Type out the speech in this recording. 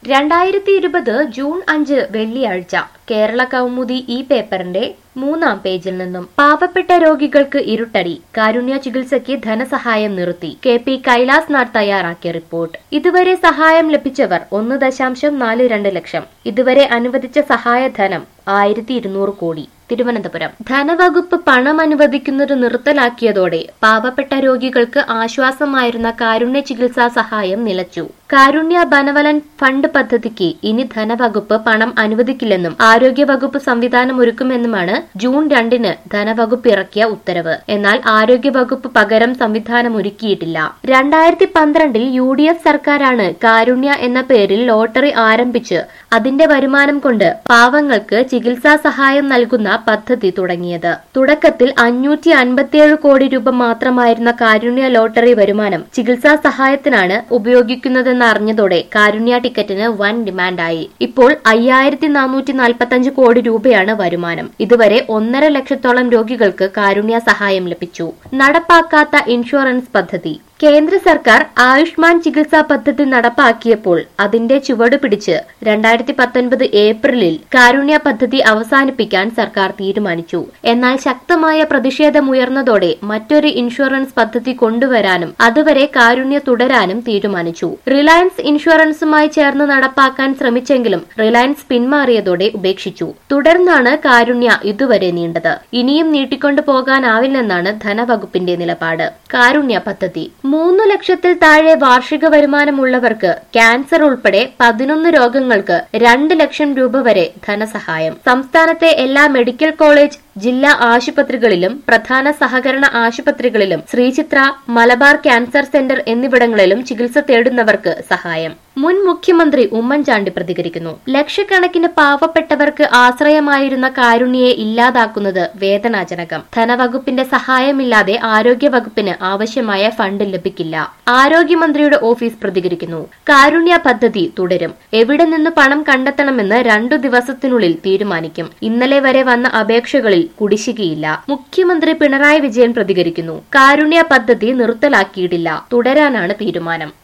2020 June 5 വെള്ളിയാഴ്ച കേരള കൗമുദി ഈ പേപ്പറിന്റെ 3-ാം പേജിൽ നിന്നും പാവപ്പെട്ട രോഗികൾക്ക് ഇരുട്ടടി കാരുണ്യ ചികിത്സയ്ക്ക് ധനസഹായം നിർത്തി KP കൈലാസ് നാഥ് തയ്യാറാക്കിയ റിപ്പോർട്ട്. ഇതുവരെ സഹായം ലഭിച്ചവർ 1.42 ലക്ഷം. ഇതുവരെ അനുവദിച്ച സഹായധനം 1200 കോടി. തിരുവനന്തപുരം ധനവകുപ്പ് പണം അനുവദിക്കുന്നത് നിർത്തലാക്കിയതോടെ പാവപ്പെട്ട രോഗികൾക്ക് ആശ്വാസമായിരുന്ന കാരുണ്യ ചികിത്സാ സഹായം നിലച്ചു. കാരുണ്യ ബനവലൻ ഫണ്ട് പദ്ധതിക്ക് ഇനി ധനവകുപ്പ് പണം അനുവദിക്കില്ലെന്നും ആരോഗ്യവകുപ്പ് സംവിധാനം ഒരുക്കുമെന്നുമാണ് ജൂൺ 2-ന് ധനവകുപ്പ് ഇറക്കിയ ഉത്തരവ്. എന്നാൽ ആരോഗ്യവകുപ്പ് പകരം സംവിധാനം ഒരുക്കിയിട്ടില്ല. 2012-ൽ UDF സർക്കാരാണ് കാരുണ്യ എന്ന പേരിൽ ലോട്ടറി ആരംഭിച്ച് അതിന്റെ വരുമാനം കൊണ്ട് പാവങ്ങൾക്ക് ചികിത്സാ സഹായം നൽകുന്ന പദ്ധതി തുടങ്ങിയത്. തുടക്കത്തിൽ 557 കോടി രൂപ മാത്രമായിരുന്ന കാരുണ്യ ലോട്ടറി വരുമാനം ചികിത്സാ സഹായത്തിനാണ് ഉപയോഗിക്കുന്നതെന്ന് അറിഞ്ഞതോടെ കാരുണ്യ ടിക്കറ്റിന് വൻ ഡിമാൻഡായി. ഇപ്പോൾ 5445 കോടി രൂപയാണ് വരുമാനം. ഇതുവരെ 1.5 ലക്ഷത്തോളം രോഗികൾക്ക് കാരുണ്യ സഹായം ലഭിച്ചു. നടപ്പാക്കാത്ത ഇൻഷുറൻസ് പദ്ധതി. കേന്ദ്ര സർക്കാർ ആയുഷ്മാൻ ചികിത്സാ പദ്ധതി നടപ്പാക്കിയപ്പോൾ അതിന്റെ ചുവട് പിടിച്ച് 2019 ഏപ്രിലിൽ കാരുണ്യ പദ്ധതി അവസാനിപ്പിക്കാൻ സർക്കാർ തീരുമാനിച്ചു. എന്നാൽ ശക്തമായ പ്രതിഷേധമുയർന്നതോടെ മറ്റൊരു ഇൻഷുറൻസ് പദ്ധതി കൊണ്ടുവരാനും അതുവരെ കാരുണ്യ തുടരാനും തീരുമാനിച്ചു. റിലയൻസ് ഇൻഷുറൻസുമായി ചേർന്ന് നടപ്പാക്കാൻ ശ്രമിച്ചെങ്കിലും റിലയൻസ് പിന്മാറിയതോടെ ഉപേക്ഷിച്ചു. തുടർന്നാണ് കാരുണ്യ ഇതുവരെ നീണ്ടത്. ഇനിയും നീട്ടിക്കൊണ്ടു പോകാനാവില്ലെന്നാണ് ധനവകുപ്പിന്റെ നിലപാട്. കാരുണ്യ പദ്ധതി 3 ലക്ഷത്തിൽ താഴെ വാർഷിക വരുമാനമുള്ളവർക്ക് ക്യാൻസർ ഉൾപ്പെടെ 11 രോഗങ്ങൾക്ക് 2 ലക്ഷം രൂപ വരെ ധനസഹായം. സംസ്ഥാനത്തെ എല്ലാ മെഡിക്കൽ കോളേജ് ജില്ലാ ആശുപത്രികളിലും പ്രധാന സഹകരണ ആശുപത്രികളിലും ശ്രീചിത്ര, മലബാർ ക്യാൻസർ സെന്റർ എന്നിവിടങ്ങളിലും ചികിത്സ തേടുന്നവർക്ക് സഹായം. മുൻ മുഖ്യമന്ത്രി ഉമ്മൻചാണ്ടി പ്രതികരിക്കുന്നു. ലക്ഷക്കണക്കിന് പാവപ്പെട്ടവർക്ക് ആശ്രയമായിരുന്ന കാരുണ്യയെ ഇല്ലാതാക്കുന്നത് വേദനാജനകം. ധനവകുപ്പിന്റെ സഹായമില്ലാതെ ആരോഗ്യവകുപ്പിന് ആവശ്യമായ ഫണ്ട് ലഭിക്കില്ല. ആരോഗ്യമന്ത്രിയുടെ ഓഫീസ് പ്രതികരിക്കുന്നു. കാരുണ്യ പദ്ധതി തുടരും. എവിടെ നിന്ന് പണം കണ്ടെത്തണമെന്ന് 2 ദിവസത്തിനുള്ളിൽ തീരുമാനിക്കും. ഇന്നലെ വരെ വന്ന അപേക്ഷകളിൽ കുടിശ്ശികയില്ല. മുഖ്യമന്ത്രി പിണറായി വിജയൻ പ്രതികരിക്കുന്നു. കാരുണ്യ പദ്ധതി നിർത്തലാക്കിയിട്ടില്ല. തുടരാനാണ് തീരുമാനം.